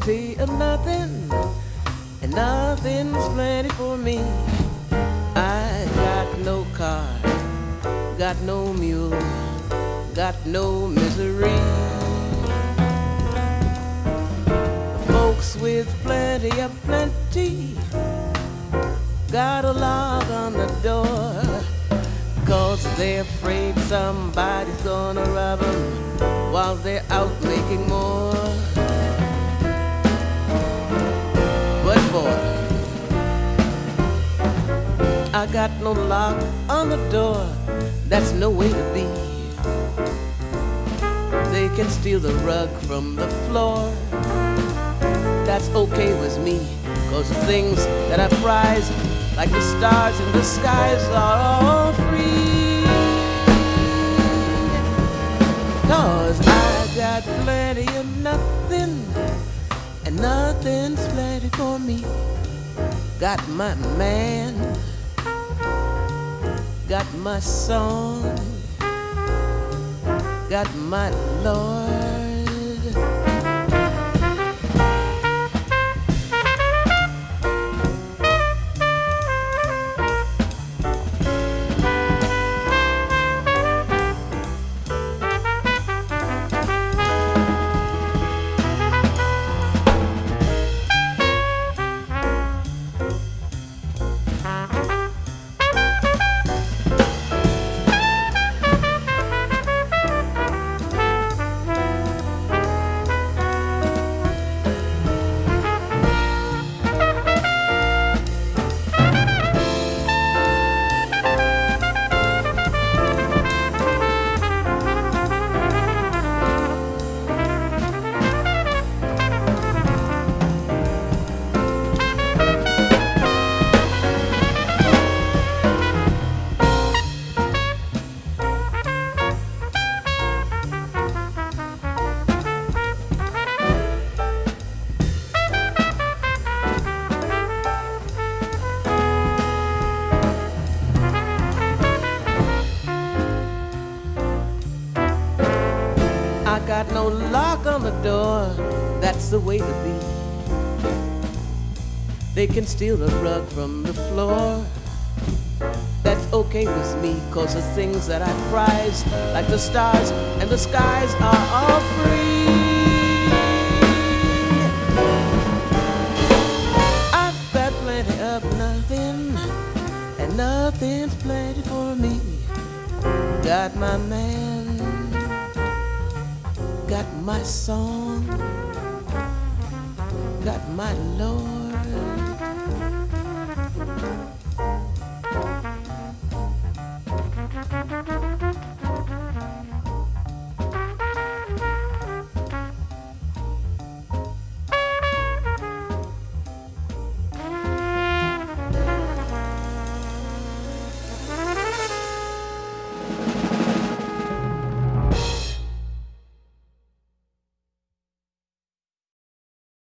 plenty of nothing, and nothing's plenty for me. I got no car, got no mule, got no misery. Folks with plenty of plenty got a lock on the door, 'cause they're afraid somebody's gonna rob them while they're out making more. What for? I got no lock on the door, that's no way to be. They can steal the rug from the floor, that's okay with me, 'cause the things that I prize, like the stars in the skies, are all free. 'Cause I got plenty of nothing, and nothing's plenty for me. Got my man, got my song, got my Lord. I got no lock on the door, that's the way to be. They can steal the rug from the floor, that's okay with me, 'cause the things that I prize, like the stars and the skies, are all free. I've got plenty of nothing, and nothing's plenty for me. Got my man, got my song, got my Lord.